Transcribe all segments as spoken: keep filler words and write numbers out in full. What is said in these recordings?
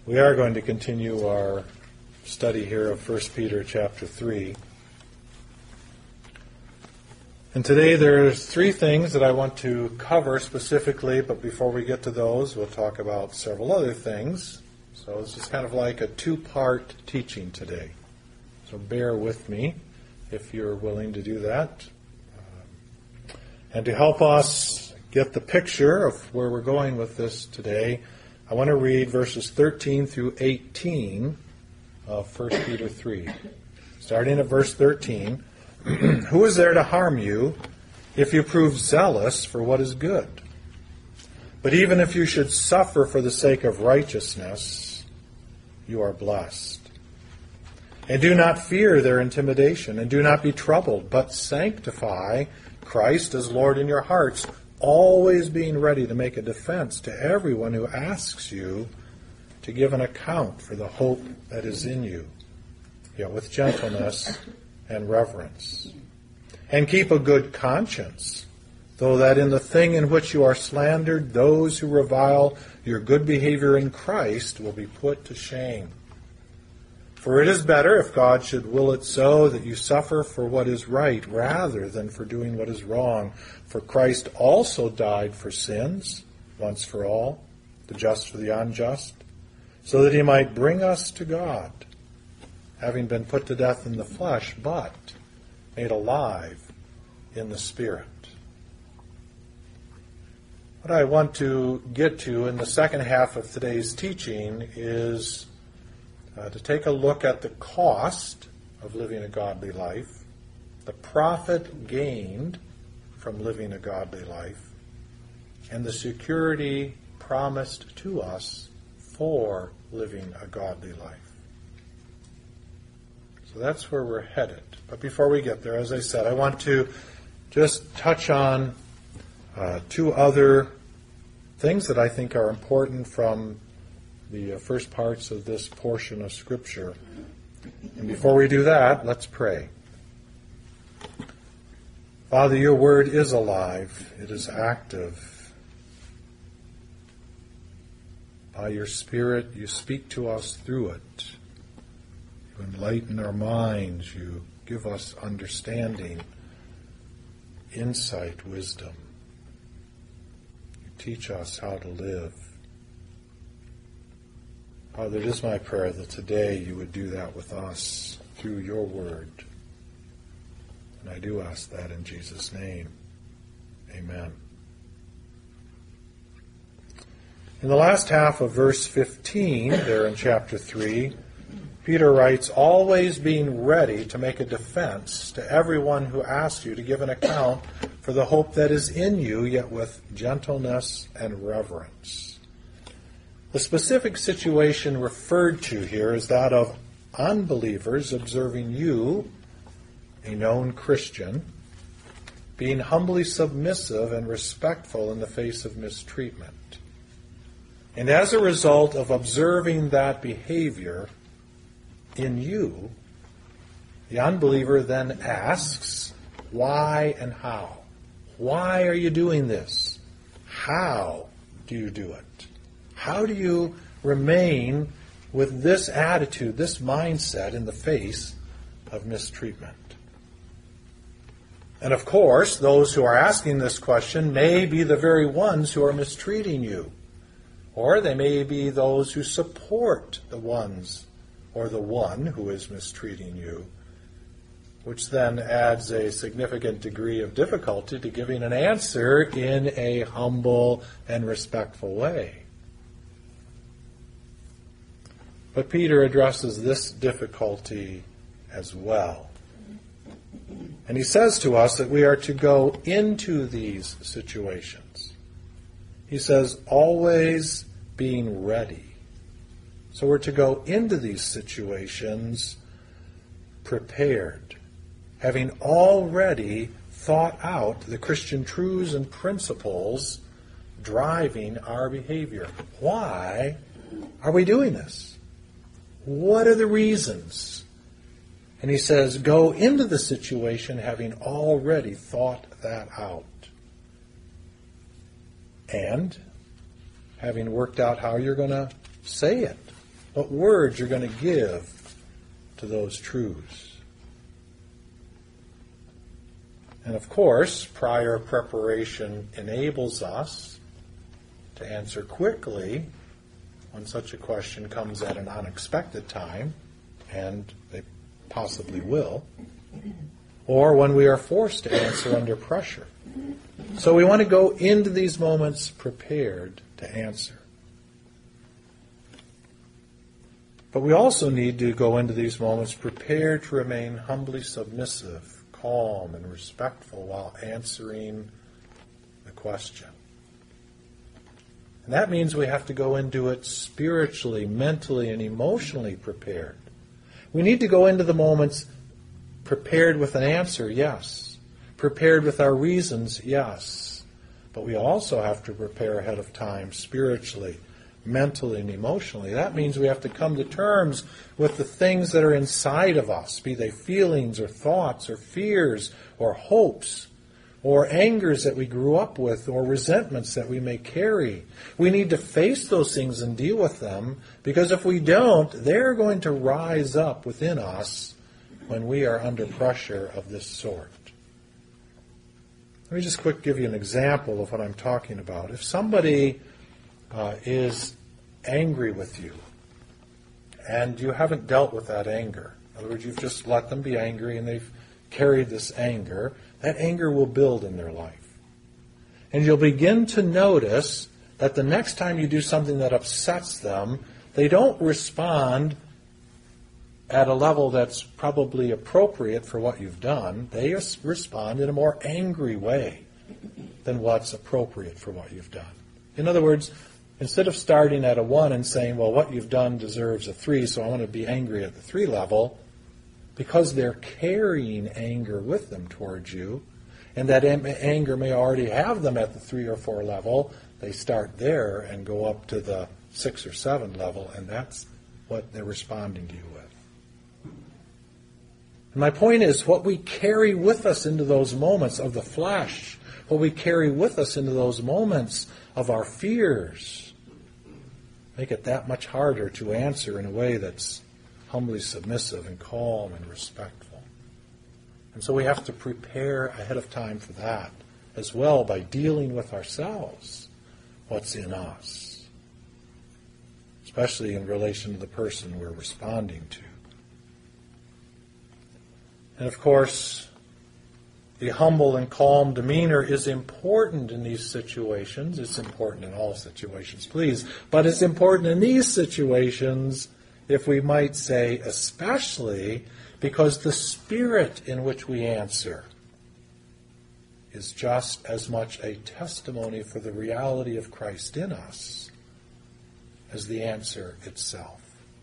We are going to continue our study here of First Peter chapter three. And today there's three things that I want to cover specifically, but before we get to those, we'll talk about several other things. So this is kind of like a two-part teaching today. So bear with me if you're willing to do that. Um, and to help us get the picture of where we're going with this today, I want to read verses thirteen through eighteen of First Peter three. Starting at verse thirteen, who is there to harm you if you prove zealous for what is good? But even if you should suffer for the sake of righteousness, you are blessed. And do not fear their intimidation, and do not be troubled, but sanctify Christ as Lord in your hearts, always being ready to make a defense to everyone who asks you to give an account for the hope that is in you, yet with gentleness and reverence. And keep a good conscience, though that in the thing in which you are slandered, those who revile your good behavior in Christ will be put to shame. For it is better, if God should will it so, that you suffer for what is right rather than for doing what is wrong. For Christ also died for sins, once for all, the just for the unjust, so that he might bring us to God, having been put to death in the flesh, but made alive in the Spirit. What I want to get to in the second half of today's teaching is uh, to take a look at the cost of living a godly life, the profit gained from living a godly life, and the security promised to us for living a godly life. So that's where we're headed. But before we get there, as I said, I want to just touch on uh, two other things that I think are important from the uh, first parts of this portion of Scripture. And before we do that, let's pray. Father, your word is alive. It is active. By your Spirit, you speak to us through it. You enlighten our minds. You give us understanding, insight, wisdom. You teach us how to live. Father, it is my prayer that today you would do that with us through your word. And I do ask that in Jesus' name. Amen. In the last half of verse fifteen, there in chapter three, Peter writes, always being ready to make a defense to everyone who asks you to give an account for the hope that is in you, yet with gentleness and reverence. The specific situation referred to here is that of unbelievers observing you, a known Christian, being humbly submissive and respectful in the face of mistreatment. And as a result of observing that behavior in you, the unbeliever then asks, why and how? Why are you doing this? How do you do it? How do you remain with this attitude, this mindset in the face of mistreatment? And of course, those who are asking this question may be the very ones who are mistreating you. Or they may be those who support the ones or the one who is mistreating you, which then adds a significant degree of difficulty to giving an answer in a humble and respectful way. But Peter addresses this difficulty as well. And he says to us that we are to go into these situations. He says, always being ready. So we're to go into these situations prepared, having already thought out the Christian truths and principles driving our behavior. Why are we doing this? What are the reasons? And he says, go into the situation having already thought that out. And having worked out how you're going to say it, what words you're going to give to those truths. And of course, prior preparation enables us to answer quickly when such a question comes at an unexpected time, and they possibly will, or when we are forced to answer under pressure. So we want to go into these moments prepared to answer. But we also need to go into these moments prepared to remain humbly submissive, calm, and respectful while answering the question. And that means we have to go into it spiritually, mentally, and emotionally prepared. We need to go into the moments prepared with an answer, yes. Prepared with our reasons, yes. But we also have to prepare ahead of time spiritually, mentally, and emotionally. That means we have to come to terms with the things that are inside of us, be they feelings or thoughts or fears or hopes or angers that we grew up with or resentments that we may carry. We need to face those things and deal with them, because if we don't, they're going to rise up within us when we are under pressure of this sort. Let me just quick give you an example of what I'm talking about. If somebody uh, is angry with you and you haven't dealt with that anger, in other words, you've just let them be angry and they've carried this anger, that anger will build in their life. And you'll begin to notice that the next time you do something that upsets them, they don't respond at a level that's probably appropriate for what you've done. They respond in a more angry way than what's appropriate for what you've done. In other words, instead of starting at a one and saying, well, what you've done deserves a three, so I want to be angry at the three level, because they're carrying anger with them towards you, and that anger may already have them at the three or four level, they start there and go up to the six or seven level, and that's what they're responding to you with. And my point is, what we carry with us into those moments of the flesh, what we carry with us into those moments of our fears, make it that much harder to answer in a way that's humbly submissive and calm and respectful. And so we have to prepare ahead of time for that as well by dealing with ourselves, what's in us, especially in relation to the person we're responding to. And of course, the humble and calm demeanor is important in these situations. It's important in all situations, please. But it's important in these situations, if we might say especially, because the spirit in which we answer is just as much a testimony for the reality of Christ in us as the answer itself.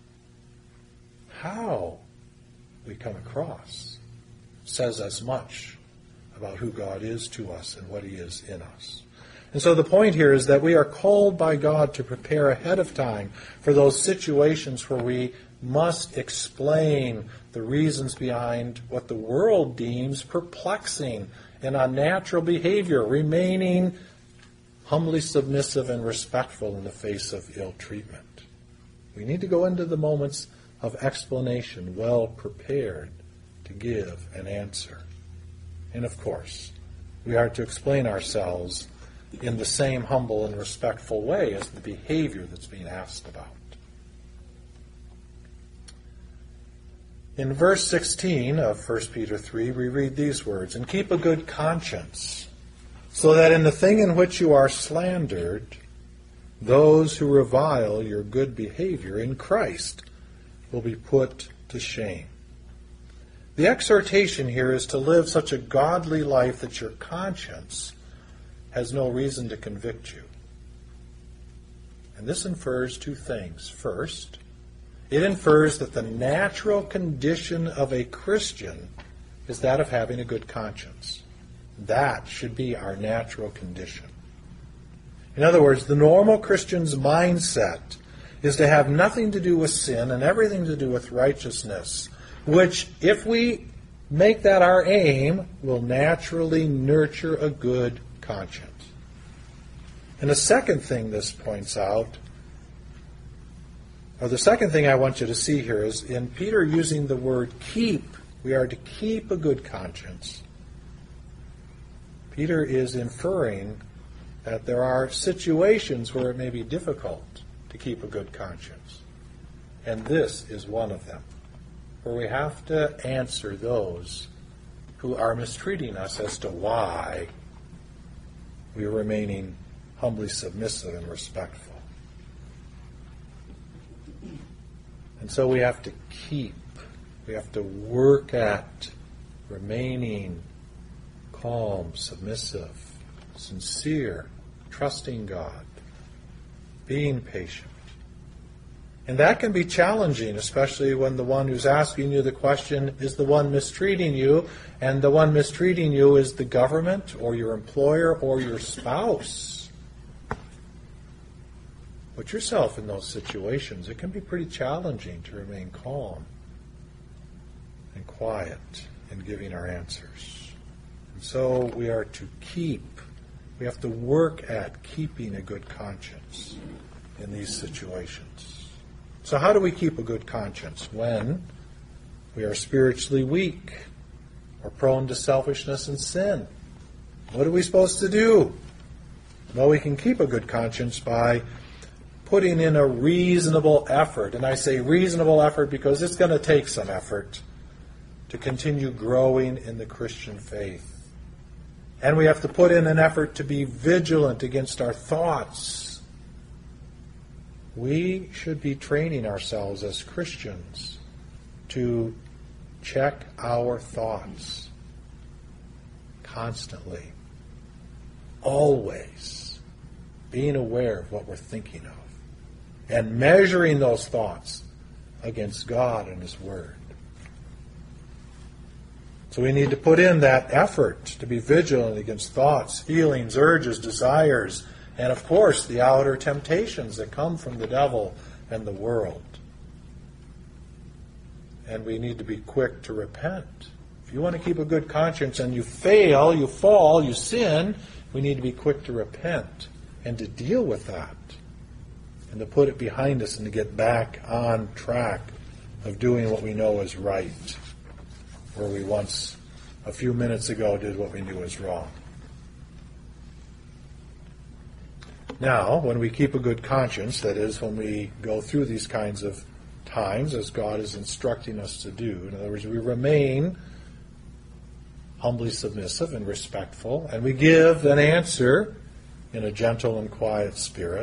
How we come across says as much about who God is to us and what He is in us. And so the point here is that we are called by God to prepare ahead of time for those situations where we must explain the reasons behind what the world deems perplexing and unnatural behavior, remaining humbly submissive and respectful in the face of ill treatment. We need to go into the moments of explanation well prepared to give an answer. And of course, we are to explain ourselves in the same humble and respectful way as the behavior that's being asked about. In verse sixteen of First Peter three, we read these words, "And keep a good conscience, so that in the thing in which you are slandered, those who revile your good behavior in Christ will be put to shame." The exhortation here is to live such a godly life that your conscience has no reason to convict you. And this infers two things. First, it infers that the natural condition of a Christian is that of having a good conscience. That should be our natural condition. In other words, the normal Christian's mindset is to have nothing to do with sin and everything to do with righteousness, which, if we make that our aim, will naturally nurture a good conscience. And the second thing this points out Now, the second thing I want you to see here is in Peter using the word keep, we are to keep a good conscience. Peter is inferring that there are situations where it may be difficult to keep a good conscience. And this is one of them, where we have to answer those who are mistreating us as to why we are remaining humbly submissive and respectful. And so we have to keep, we have to work at remaining calm, submissive, sincere, trusting God, being patient. And that can be challenging, especially when the one who's asking you the question is the one mistreating you, and the one mistreating you is the government or your employer or your spouse. Put yourself in those situations. It can be pretty challenging to remain calm and quiet in giving our answers. And so we are to keep, we have to work at keeping a good conscience in these situations. So how do we keep a good conscience? When we are spiritually weak or prone to selfishness and sin. What are we supposed to do? Well, we can keep a good conscience by putting in a reasonable effort. And I say reasonable effort because it's going to take some effort to continue growing in the Christian faith. And we have to put in an effort to be vigilant against our thoughts. We should be training ourselves as Christians to check our thoughts constantly, always being aware of what we're thinking of and measuring those thoughts against God and His Word. So we need to put in that effort to be vigilant against thoughts, feelings, urges, desires, and of course the outer temptations that come from the devil and the world. And we need to be quick to repent. If you want to keep a good conscience and you fail, you fall, you sin, we need to be quick to repent and to deal with that and to put it behind us and to get back on track of doing what we know is right, where we once, a few minutes ago, did what we knew was wrong. Now, when we keep a good conscience, that is, when we go through these kinds of times, as God is instructing us to do, in other words, we remain humbly submissive and respectful, and we give an answer in a gentle and quiet spirit,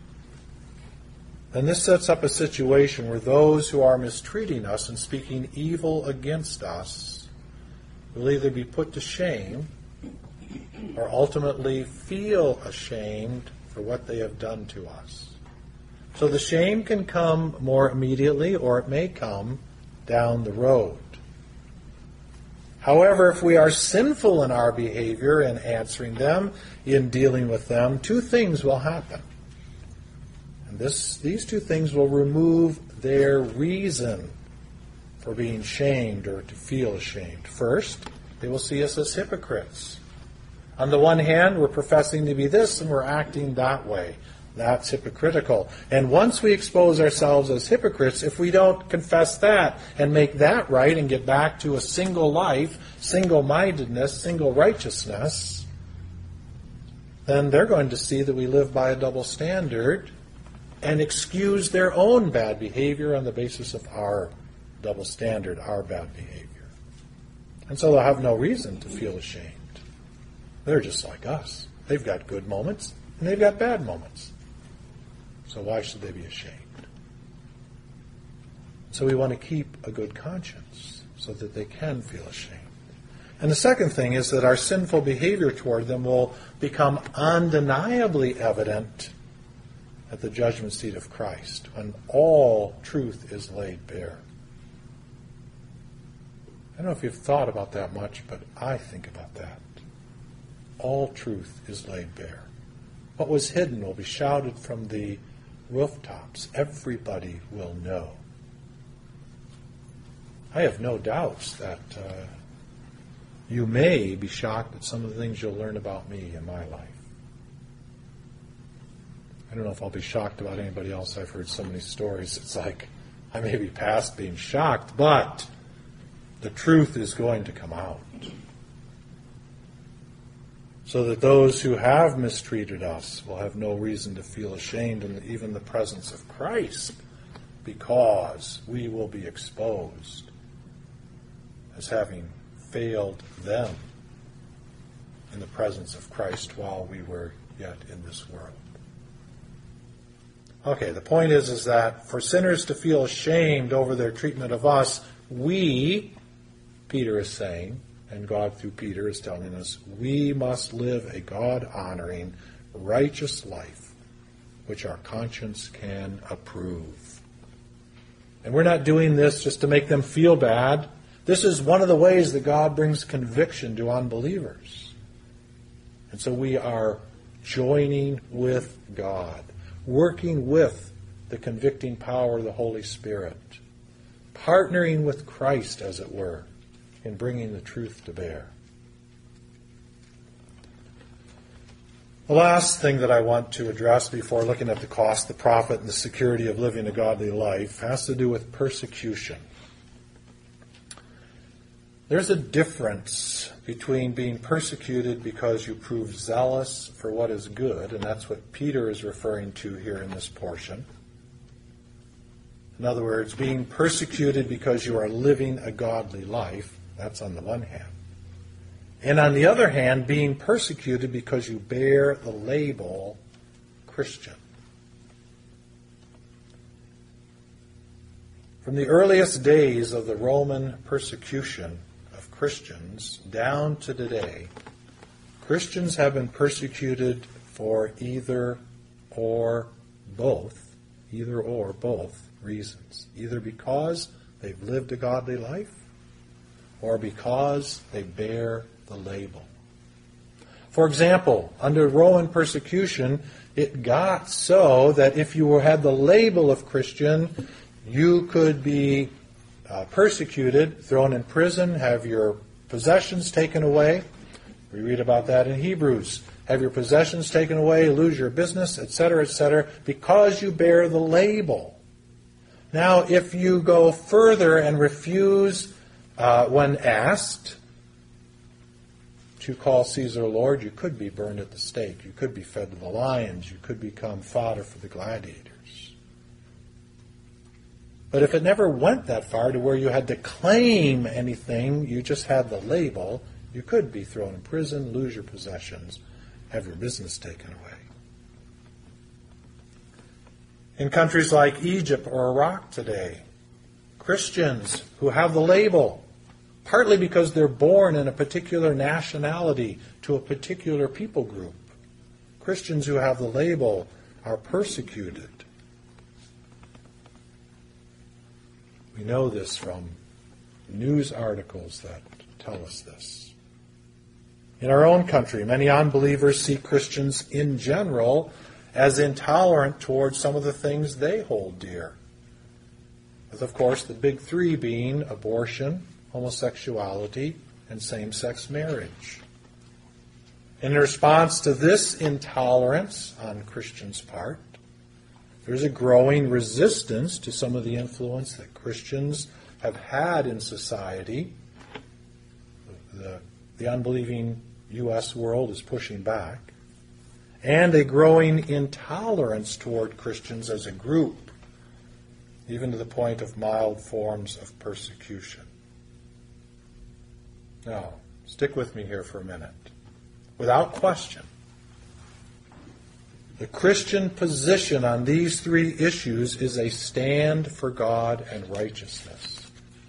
then this sets up a situation where those who are mistreating us and speaking evil against us will either be put to shame or ultimately feel ashamed for what they have done to us. So the shame can come more immediately, or it may come down the road. However, if we are sinful in our behavior in answering them, in dealing with them, two things will happen. And this, these two things will remove their reason for being shamed or to feel ashamed. First, they will see us as hypocrites. On the one hand, we're professing to be this and we're acting that way. That's hypocritical. And once we expose ourselves as hypocrites, if we don't confess that and make that right and get back to a single life, single-mindedness, single righteousness, then they're going to see that we live by a double standard and excuse their own bad behavior on the basis of our double standard, our bad behavior. And so they'll have no reason to feel ashamed. They're just like us. They've got good moments and they've got bad moments. So why should they be ashamed? So we want to keep a good conscience so that they can feel ashamed. And the second thing is that our sinful behavior toward them will become undeniably evident at the judgment seat of Christ, when all truth is laid bare. I don't know if you've thought about that much, but I think about that. All truth is laid bare. What was hidden will be shouted from the rooftops. Everybody will know. I have no doubts that uh, you may be shocked at some of the things you'll learn about me in my life. I don't know if I'll be shocked about anybody else. I've heard so many stories. It's like, I may be past being shocked, but the truth is going to come out. So that those who have mistreated us will have no reason to feel ashamed in even the presence of Christ, because we will be exposed as having failed them in the presence of Christ while we were yet in this world. Okay, the point is, is that for sinners to feel ashamed over their treatment of us, we, Peter is saying, and God through Peter is telling us, we must live a God-honoring, righteous life, which our conscience can approve. And we're not doing this just to make them feel bad. This is one of the ways that God brings conviction to unbelievers. And so we are joining with God, working with the convicting power of the Holy Spirit, partnering with Christ, as it were, in bringing the truth to bear. The last thing that I want to address before looking at the cost, the profit, and the security of living a godly life has to do with persecution. There's a difference between being persecuted because you prove zealous for what is good, and that's what Peter is referring to here in this portion. In other words, being persecuted because you are living a godly life, that's on the one hand. And on the other hand, being persecuted because you bear the label Christian. From the earliest days of the Roman persecution of Christians down to today, Christians have been persecuted for either or both, either or both reasons. Either because they've lived a godly life, or because they bear the label. For example, under Roman persecution, it got so that if you had the label of Christian, you could be uh, persecuted, thrown in prison, have your possessions taken away. We read about that in Hebrews. Have your possessions taken away, lose your business, et cetera, et cetera, because you bear the label. Now, if you go further and refuse Uh, when asked to call Caesar Lord, you could be burned at the stake. You could be fed to the lions. You could become fodder for the gladiators. But if it never went that far to where you had to claim anything, you just had the label, you could be thrown in prison, lose your possessions, have your business taken away. In countries like Egypt or Iraq today, Christians who have the label, partly because they're born in a particular nationality to a particular people group, Christians who have the label are persecuted. We know this from news articles that tell us this. In our own country, many unbelievers see Christians in general as intolerant towards some of the things they hold dear. With, of course, the big three being abortion, homosexuality, and same-sex marriage. In response to this intolerance on Christians' part, there's a growing resistance to some of the influence that Christians have had in society. The, the unbelieving U S world is pushing back. And a growing intolerance toward Christians as a group, even to the point of mild forms of persecution. Now, stick with me here for a minute. Without question, the Christian position on these three issues is a stand for God and righteousness.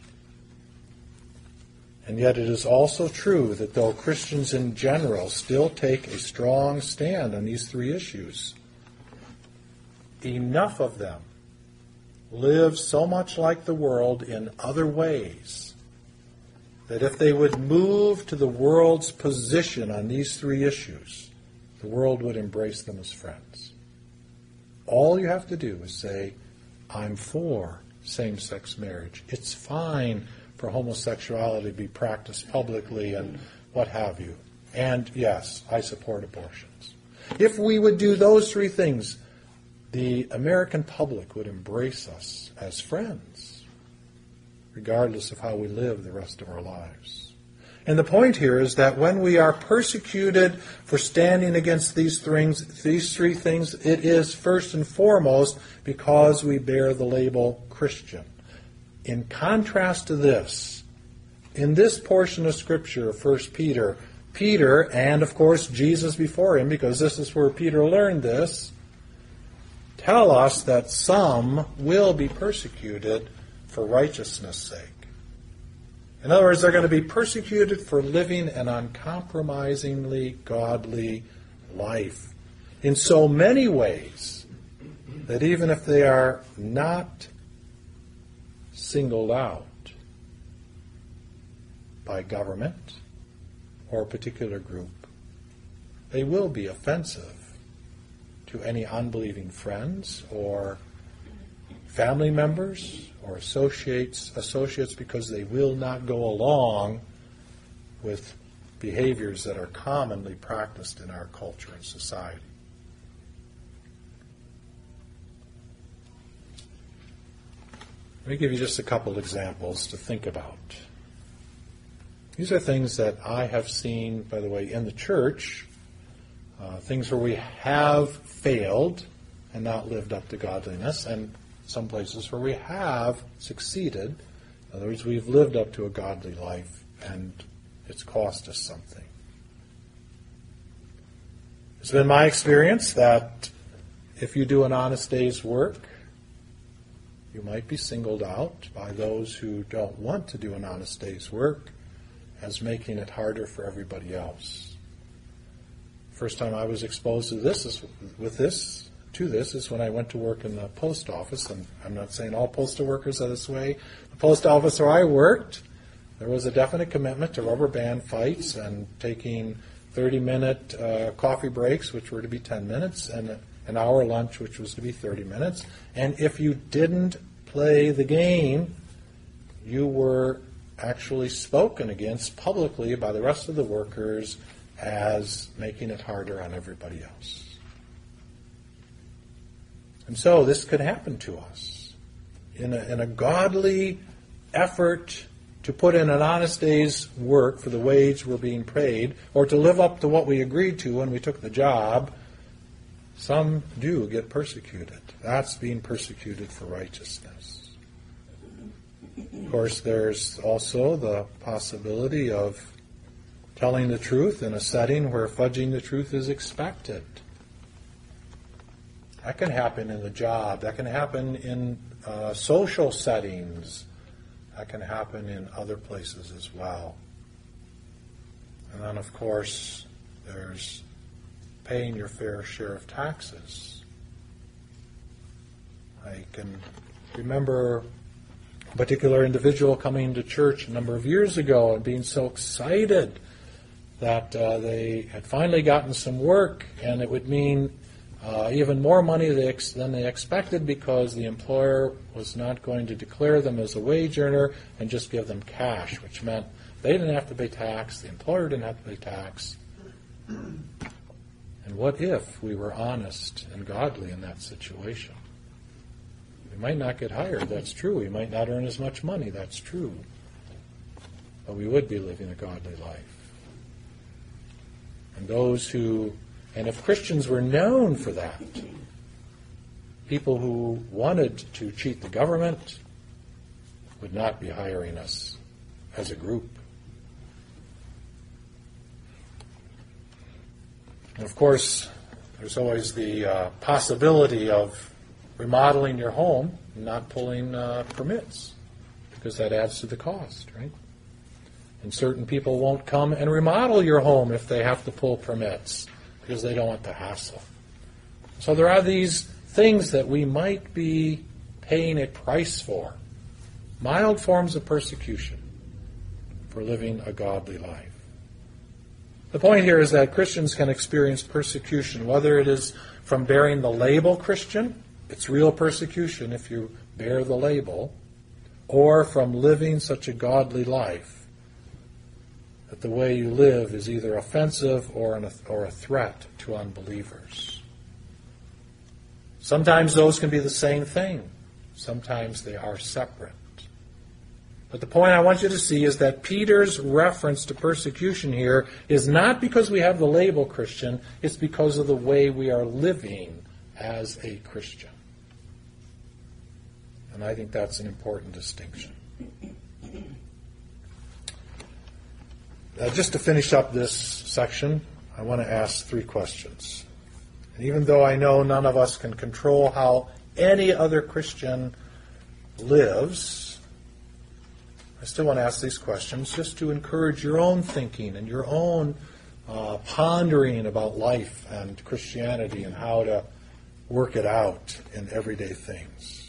And yet it is also true that though Christians in general still take a strong stand on these three issues, enough of them live so much like the world in other ways that if they would move to the world's position on these three issues, the world would embrace them as friends. All you have to do is say, I'm for same-sex marriage. It's fine for homosexuality to be practiced publicly and what have you. And yes, I support abortions. If we would do those three things, the American public would embrace us as friends, regardless of how we live the rest of our lives. And the point here is that when we are persecuted for standing against these things, these three things, it is first and foremost because we bear the label Christian. In contrast to this, in this portion of Scripture, First Peter, Peter, and of course Jesus before him, because this is where Peter learned this, tell us that some will be persecuted for righteousness' sake. In other words, they're going to be persecuted for living an uncompromisingly godly life in so many ways that even if they are not singled out by government or a particular group, they will be offensive to any unbelieving friends or family members or associates associates because they will not go along with behaviors that are commonly practiced in our culture and society. Let me give you just a couple examples to think about. These are things that I have seen, by the way, in the church, uh, things where we have failed and not lived up to godliness, and some places where we have succeeded. In other words, we've lived up to a godly life, and it's cost us something. It's been my experience that if you do an honest day's work, you might be singled out by those who don't want to do an honest day's work as making it harder for everybody else. First time I was exposed to this is with this to this is when I went to work in the post office, and I'm not saying all postal workers are this way. The post office where I worked, there was a definite commitment to rubber band fights and taking thirty-minute uh, coffee breaks, which were to be ten minutes, and an hour lunch, which was to be thirty minutes. And if you didn't play the game, you were actually spoken against publicly by the rest of the workers as making it harder on everybody else. And so this could happen to us. In a, in a godly effort to put in an honest day's work for the wage we're being paid, or to live up to what we agreed to when we took the job, some do get persecuted. That's being persecuted for righteousness. Of course, there's also the possibility of telling the truth in a setting where fudging the truth is expected. That can happen in the job. That can happen in uh, social settings. That can happen in other places as well. And then, of course, there's paying your fair share of taxes. I can remember a particular individual coming to church a number of years ago and being so excited that uh, they had finally gotten some work, and it would mean Uh, even more money than they expected because the employer was not going to declare them as a wage earner and just give them cash, which meant they didn't have to pay tax, the employer didn't have to pay tax. And what if we were honest and godly in that situation? We might not get hired, that's true. We might not earn as much money, that's true. But we would be living a godly life. And those who And if Christians were known for that, people who wanted to cheat the government would not be hiring us as a group. And of course, there's always the uh, possibility of remodeling your home and not pulling uh, permits, because that adds to the cost, right? And certain people won't come and remodel your home if they have to pull permits, because they don't want the hassle. So there are these things that we might be paying a price for, mild forms of persecution for living a godly life. The point here is that Christians can experience persecution, whether it is from bearing the label Christian, it's real persecution if you bear the label, or from living such a godly life that the way you live is either offensive or, an, or a threat to unbelievers. Sometimes those can be the same thing. Sometimes they are separate. But the point I want you to see is that Peter's reference to persecution here is not because we have the label Christian, it's because of the way we are living as a Christian. And I think that's an important distinction. Uh, just to finish up this section, I want to ask three questions. And even though I know none of us can control how any other Christian lives, I still want to ask these questions just to encourage your own thinking and your own uh, pondering about life and Christianity and how to work it out in everyday things.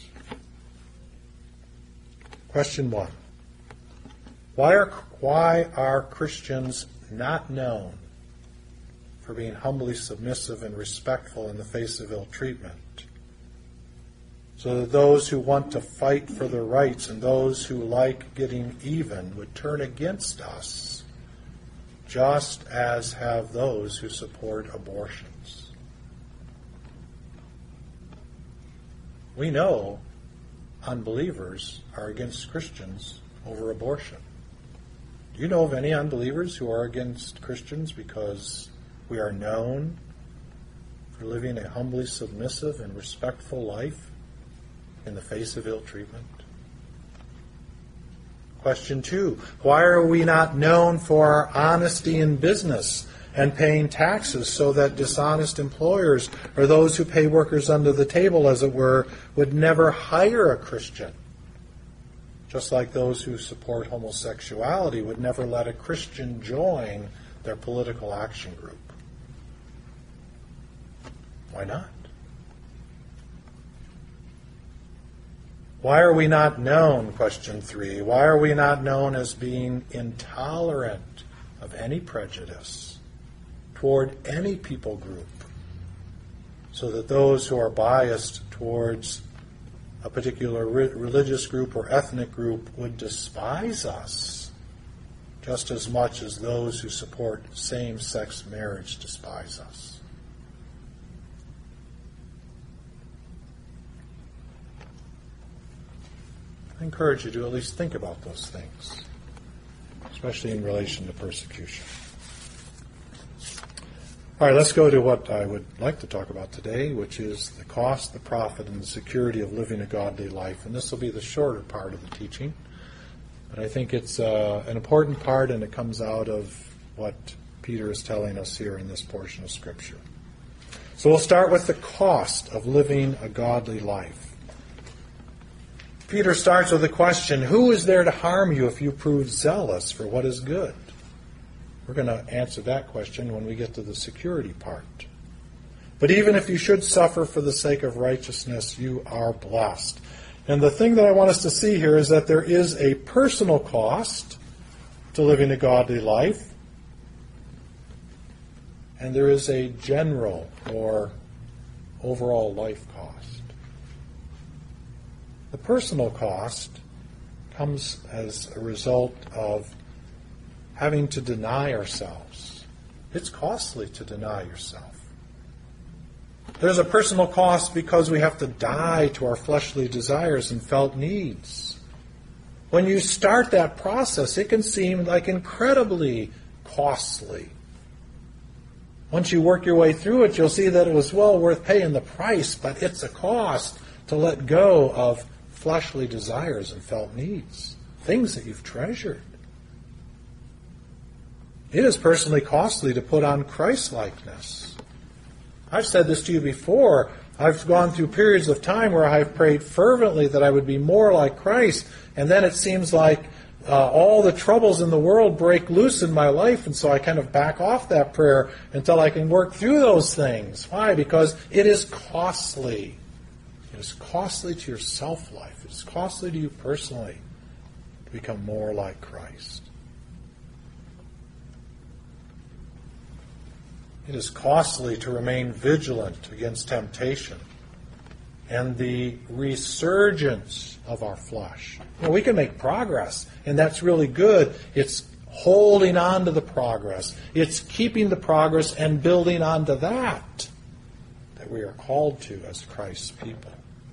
Question one. Why are, why are Christians not known for being humbly submissive and respectful in the face of ill treatment, so that those who want to fight for their rights and those who like getting even would turn against us, just as have those who support abortions? We know unbelievers are against Christians over abortion. Do you know of any unbelievers who are against Christians because we are known for living a humbly submissive and respectful life in the face of ill treatment? Question two, why are we not known for our honesty in business and paying taxes so that dishonest employers or those who pay workers under the table, as it were, would never hire a Christian? Just like those who support homosexuality would never let a Christian join their political action group. Why not? Why are we not known, question three, why are we not known as being intolerant of any prejudice toward any people group, so that those who are biased towards a particular re- religious group or ethnic group would despise us just as much as those who support same-sex marriage despise us? I encourage you to at least think about those things, especially in relation to persecution. All right, let's go to what I would like to talk about today, which is the cost, the profit, and the security of living a godly life. And this will be the shorter part of the teaching, but I think it's uh, an important part, and it comes out of what Peter is telling us here in this portion of Scripture. So we'll start with the cost of living a godly life. Peter starts with the question, who is there to harm you if you prove zealous for what is good? We're going to answer that question when we get to the security part. But even if you should suffer for the sake of righteousness, you are blessed. And the thing that I want us to see here is that there is a personal cost to living a godly life, and there is a general or overall life cost. The personal cost comes as a result of having to deny ourselves. It's costly to deny yourself. There's a personal cost because we have to die to our fleshly desires and felt needs. When you start that process, it can seem like incredibly costly. Once you work your way through it, you'll see that it was well worth paying the price, but it's a cost to let go of fleshly desires and felt needs, things that you've treasured. It is personally costly to put on Christ-likeness. I've said this to you before. I've gone through periods of time where I've prayed fervently that I would be more like Christ, and then it seems like uh, all the troubles in the world break loose in my life, and so I kind of back off that prayer until I can work through those things. Why? Because it is costly. It is costly to your self-life. It is costly to you personally to become more like Christ. It is costly to remain vigilant against temptation and the resurgence of our flesh. You know, we can make progress, and that's really good. It's holding on to the progress. It's keeping the progress and building onto that that that we are called to as Christ's people.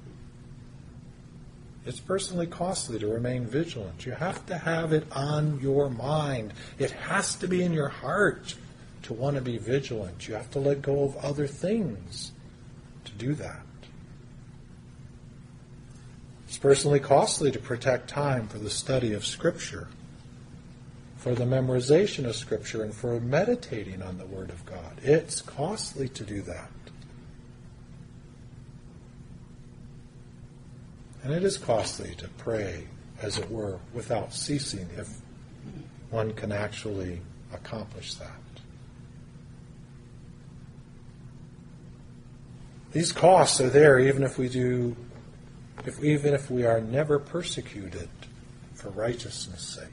It's personally costly to remain vigilant. You have to have it on your mind. It has to be in your heart to want to be vigilant. You have to let go of other things to do that. It's personally costly to protect time for the study of Scripture, for the memorization of Scripture, and for meditating on the Word of God. It's costly to do that. And it is costly to pray, as it were, without ceasing, if one can actually accomplish that. These costs are there even if we do, if even if we are never persecuted for righteousness' sake.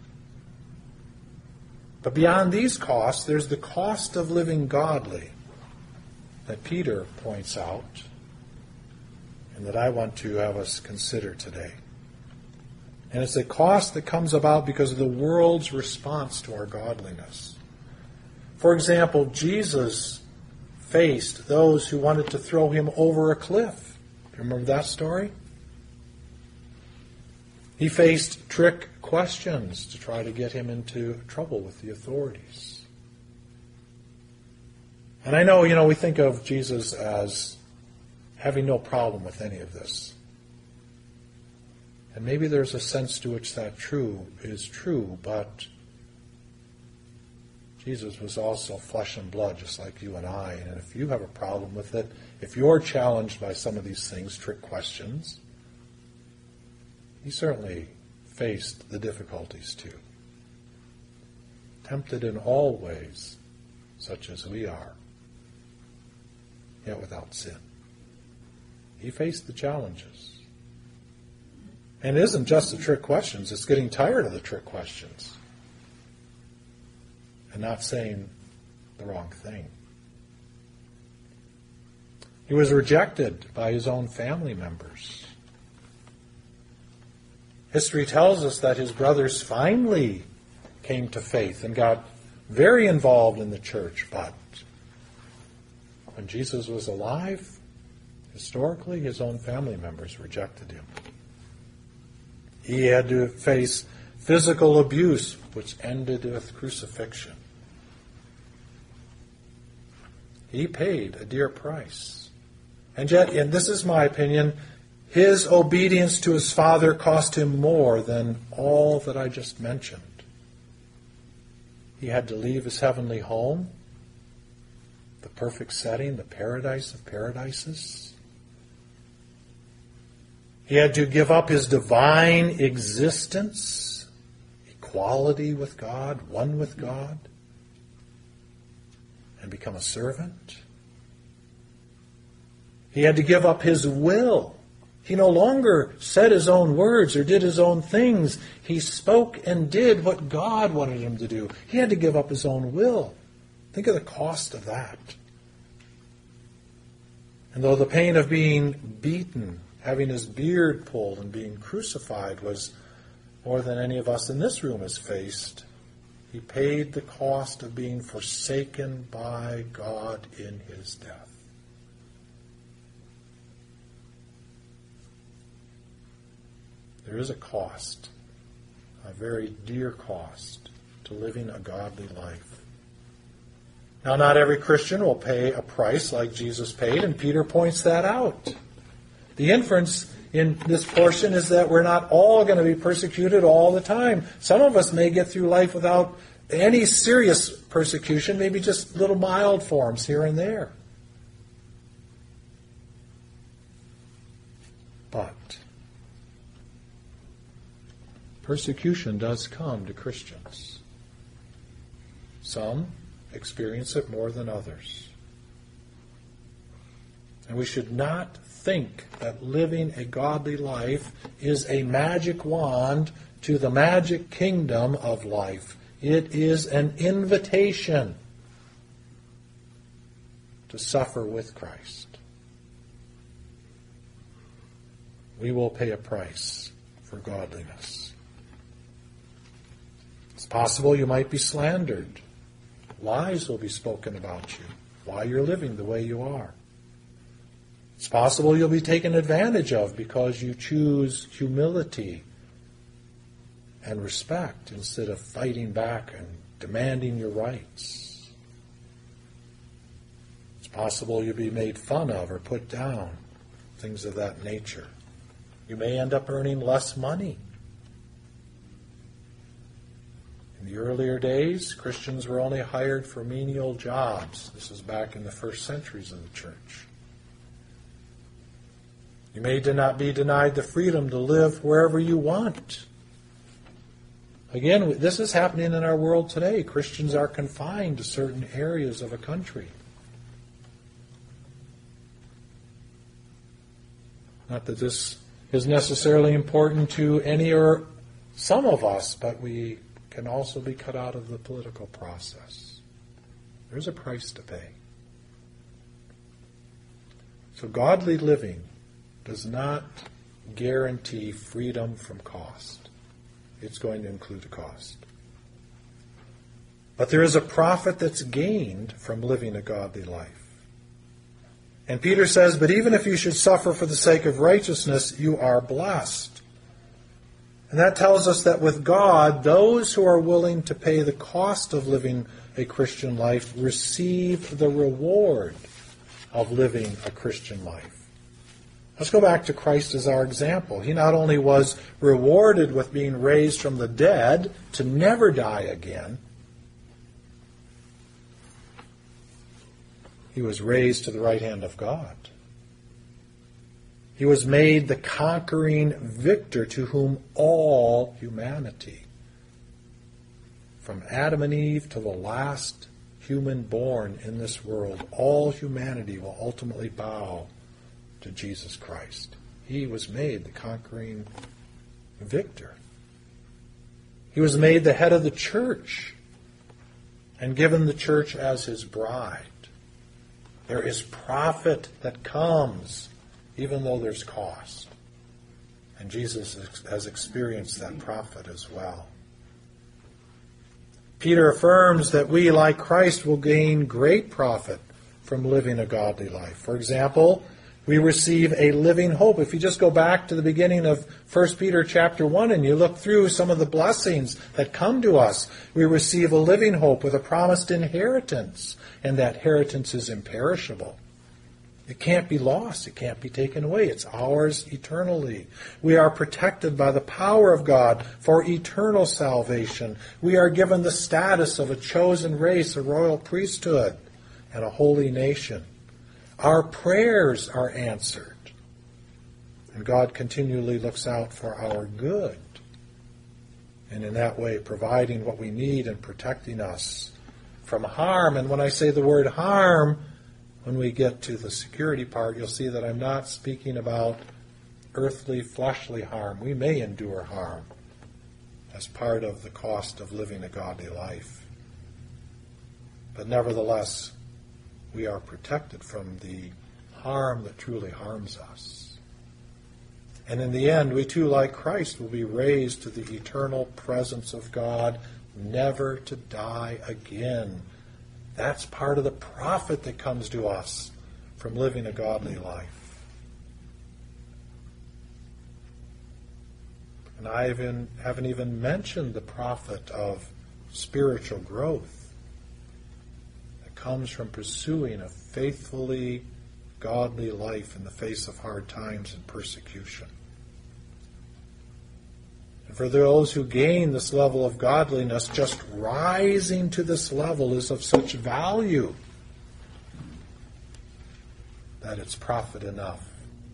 But beyond these costs, there's the cost of living godly that Peter points out and that I want to have us consider today. And it's a cost that comes about because of the world's response to our godliness. For example, Jesus faced those who wanted to throw him over a cliff. Do you remember that story? He faced trick questions to try to get him into trouble with the authorities. And I know, you know, we think of Jesus as having no problem with any of this. And maybe there's a sense to which that true is true, but Jesus was also flesh and blood, just like you and I. And if you have a problem with it, if you're challenged by some of these things, trick questions, he certainly faced the difficulties too. Tempted in all ways, such as we are, yet without sin. He faced the challenges. And it isn't just the trick questions, it's getting tired of the trick questions and not saying the wrong thing. He was rejected by his own family members. History tells us that his brothers finally came to faith and got very involved in the church, but when Jesus was alive, historically, his own family members rejected him. He had to face physical abuse, which ended with crucifixion. He paid a dear price. And yet, and this is my opinion, his obedience to his Father cost him more than all that I just mentioned. He had to leave his heavenly home, the perfect setting, the paradise of paradises. He had to give up his divine existence, equality with God, one with God, and become a servant. He had to give up his will. He no longer said his own words or did his own things. He spoke and did what God wanted him to do. He had to give up his own will. Think of the cost of that. And though the pain of being beaten, having his beard pulled, and being crucified was more than any of us in this room has faced, he paid the cost of being forsaken by God in his death. There is a cost, a very dear cost, to living a godly life. Now, not every Christian will pay a price like Jesus paid, and Peter points that out. The inference in this portion is that we're not all going to be persecuted all the time. Some of us may get through life without any serious persecution, maybe just little mild forms here and there. But persecution does come to Christians. Some experience it more than others. And we should not think that living a godly life is a magic wand to the magic kingdom of life. It is an invitation to suffer with Christ. We will pay a price for godliness. It's possible you might be slandered. Lies will be spoken about you while you're living the way you are. It's possible you'll be taken advantage of because you choose humility and respect instead of fighting back and demanding your rights. It's possible you'll be made fun of or put down, things of that nature. You may end up earning less money. In the earlier days, Christians were only hired for menial jobs. This is back in the first centuries of the church. You may not be denied the freedom to live wherever you want. Again, this is happening in our world today. Christians are confined to certain areas of a country. Not that this is necessarily important to any or some of us, but we can also be cut out of the political process. There's a price to pay. So godly living does not guarantee freedom from cost. It's going to include a cost. But there is a profit that's gained from living a godly life. And Peter says, but even if you should suffer for the sake of righteousness, you are blessed. And that tells us that with God, those who are willing to pay the cost of living a Christian life receive the reward of living a Christian life. Let's go back to Christ as our example. He not only was rewarded with being raised from the dead to never die again, he was raised to the right hand of God. He was made the conquering victor to whom all humanity, from Adam and Eve to the last human born in this world, all humanity will ultimately bow to Jesus Christ. He was made the conquering victor. He was made the head of the church and given the church as his bride. There is profit that comes even though there's cost. And Jesus has experienced that profit as well. Peter affirms that we, like Christ, will gain great profit from living a godly life. For example, we receive a living hope. If you just go back to the beginning of First Peter chapter one and you look through some of the blessings that come to us, we receive a living hope with a promised inheritance, and that inheritance is imperishable. It can't be lost. It can't be taken away. It's ours eternally. We are protected by the power of God for eternal salvation. We are given the status of a chosen race, a royal priesthood, and a holy nation. Our prayers are answered. And God continually looks out for our good. And in that way, providing what we need and protecting us from harm. And when I say the word harm, when we get to the security part, you'll see that I'm not speaking about earthly, fleshly harm. We may endure harm as part of the cost of living a godly life. But nevertheless, we are protected from the harm that truly harms us. And in the end, we too, like Christ, will be raised to the eternal presence of God, never to die again. That's part of the profit that comes to us from living a godly life. And I haven't, haven't even mentioned the profit of spiritual growth that comes from pursuing a faithfully godly life in the face of hard times and persecution. And for those who gain this level of godliness, just rising to this level is of such value that it's profit enough.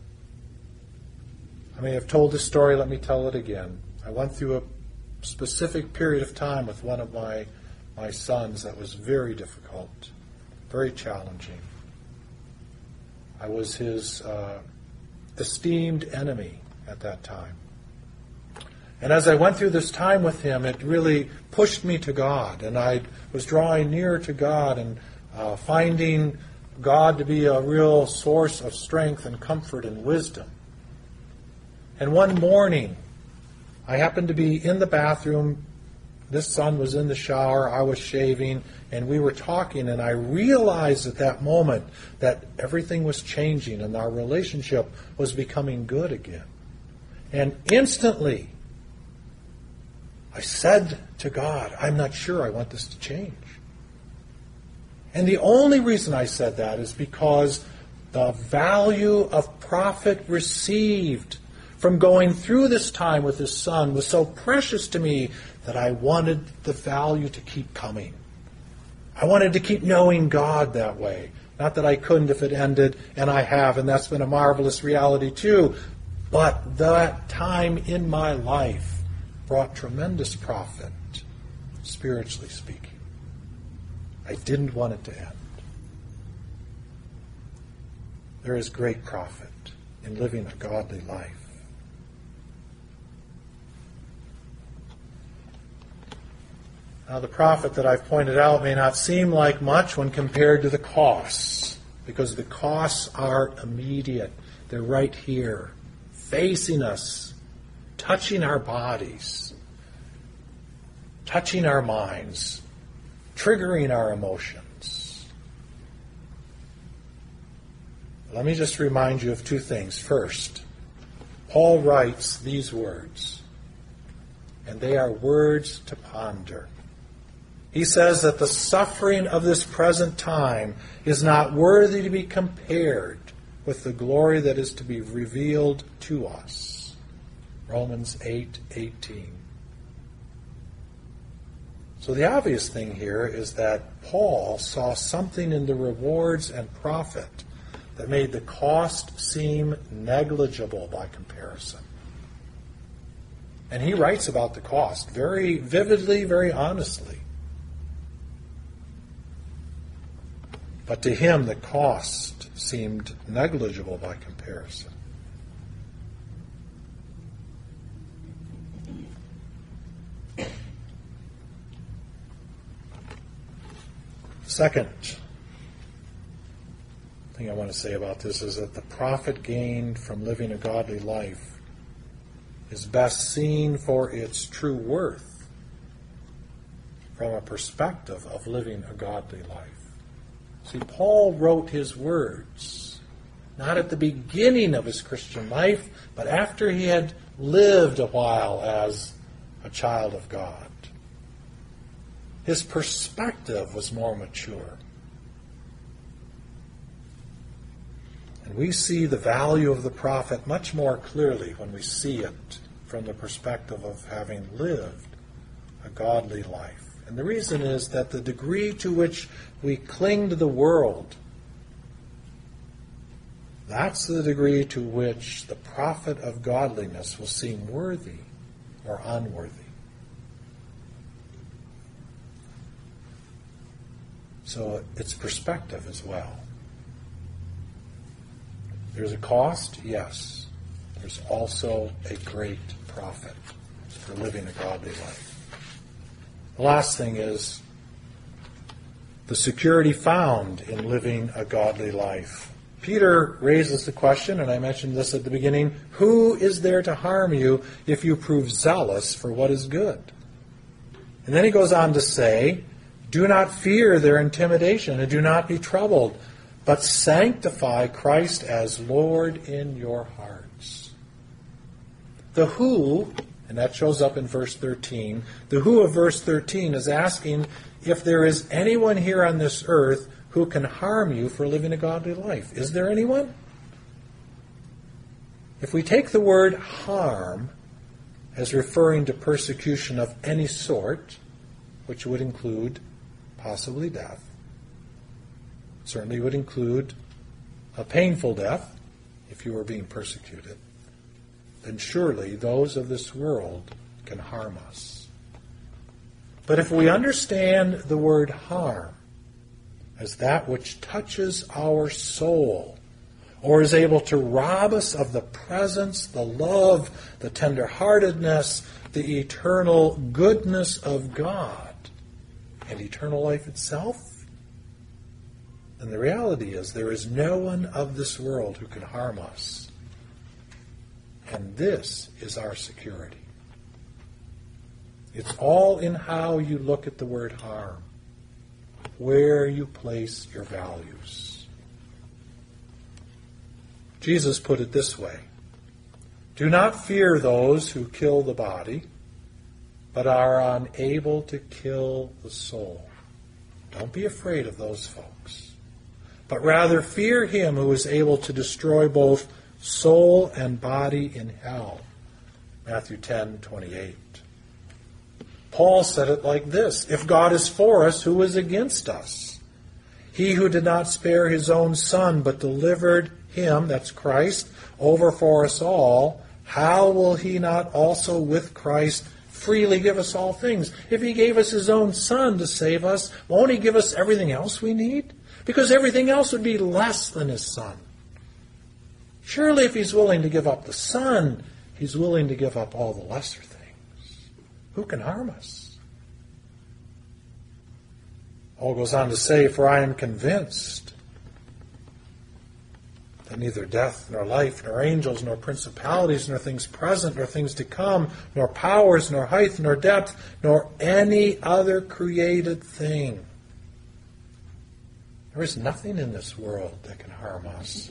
I may have told this story, let me tell it again. I went through a specific period of time with one of my, my sons that was very difficult, very challenging. I was his uh, esteemed enemy at that time. And as I went through this time with him, it really pushed me to God. And I was drawing nearer to God and uh, finding God to be a real source of strength and comfort and wisdom. And one morning, I happened to be in the bathroom this son was in the shower, I was shaving, and we were talking, and I realized at that moment that everything was changing and our relationship was becoming good again. And instantly, I said to God, I'm not sure I want this to change. And the only reason I said that is because the value of profit received from going through this time with his son was so precious to me that I wanted the value to keep coming. I wanted to keep knowing God that way. Not that I couldn't if it ended, and I have, and that's been a marvelous reality too. But that time in my life brought tremendous profit, spiritually speaking. I didn't want it to end. There is great profit in living a godly life. Now, the profit that I've pointed out may not seem like much when compared to the costs, because the costs are immediate. They're right here, facing us, touching our bodies, touching our minds, triggering our emotions. Let me just remind you of two things. First, Paul writes these words, and they are words to ponder. He says that the suffering of this present time is not worthy to be compared with the glory that is to be revealed to us. Romans eight eighteen. So the obvious thing here is that Paul saw something in the rewards and profit that made the cost seem negligible by comparison. And he writes about the cost very vividly, very honestly. But to him, the cost seemed negligible by comparison. Second thing I want to say about this is that the profit gained from living a godly life is best seen for its true worth from a perspective of living a godly life. See, Paul wrote his words not at the beginning of his Christian life, but after he had lived a while as a child of God. His perspective was more mature. And we see the value of the prophet much more clearly when we see it from the perspective of having lived a godly life. And the reason is that the degree to which we cling to the world, that's the degree to which the profit of godliness will seem worthy or unworthy. So it's perspective as well. There's a cost, yes. There's also a great profit for living a godly life. The last thing is the security found in living a godly life. Peter raises the question, and I mentioned this at the beginning, who is there to harm you if you prove zealous for what is good? And then he goes on to say, do not fear their intimidation and do not be troubled, but sanctify Christ as Lord in your hearts. The who, and that shows up in verse thirteen, the who of verse thirteen is asking if there is anyone here on this earth who can harm you for living a godly life. Is there anyone? If we take the word harm as referring to persecution of any sort, which would include possibly death, certainly would include a painful death if you were being persecuted, then surely those of this world can harm us. But if we understand the word harm as that which touches our soul, or is able to rob us of the presence, the love, the tenderheartedness, the eternal goodness of God, and eternal life itself, then the reality is there is no one of this world who can harm us. And this is our security. It's all in how you look at the word harm, where you place your values. Jesus put it this way: do not fear those who kill the body, but are unable to kill the soul. Don't be afraid of those folks, but rather fear him who is able to destroy both soul and body in hell. Matthew ten twenty-eight. Paul said it like this: if God is for us, who is against us? He who did not spare his own son, but delivered him, that's Christ, over for us all, how will he not also with Christ freely give us all things? If he gave us his own son to save us, won't he give us everything else we need? Because everything else would be less than his son. Surely if he's willing to give up the son, he's willing to give up all the lesser things. Who can harm us? Paul goes on to say, for I am convinced that neither death, nor life, nor angels, nor principalities, nor things present, nor things to come, nor powers, nor height, nor depth, nor any other created thing. There is nothing in this world that can harm us.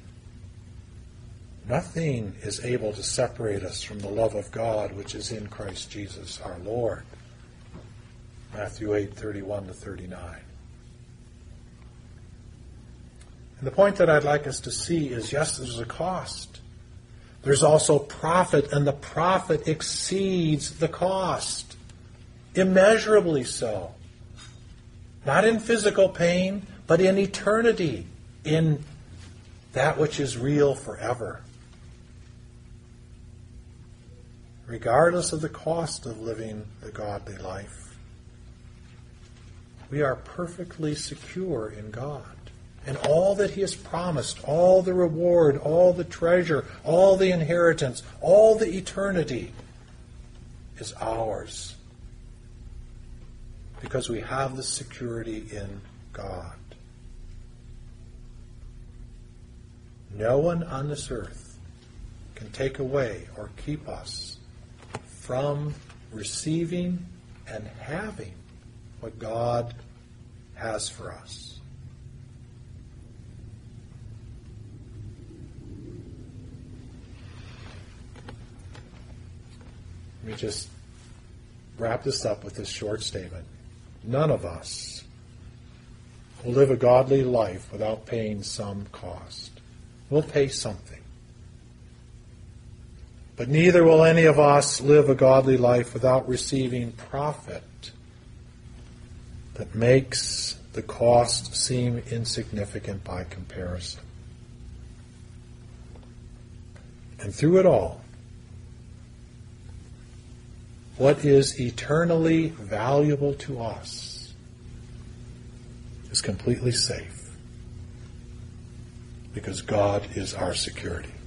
Nothing is able to separate us from the love of God which is in Christ Jesus our Lord. Matthew eight thirty-one to thirty-nine. And the point that I'd like us to see is, yes, there's a cost. There's also profit, and the profit exceeds the cost. Immeasurably so. Not in physical pain, but in eternity, in that which is real forever. Regardless of the cost of living the godly life, we are perfectly secure in God. And all that he has promised, all the reward, all the treasure, all the inheritance, all the eternity is ours. Because we have the security in God. No one on this earth can take away or keep us from receiving and having what God has for us. Let me just wrap this up with this short statement. None of us will live a godly life without paying some cost. We'll pay something. But neither will any of us live a godly life without receiving profit that makes the cost seem insignificant by comparison. And through it all, what is eternally valuable to us is completely safe, because God is our security.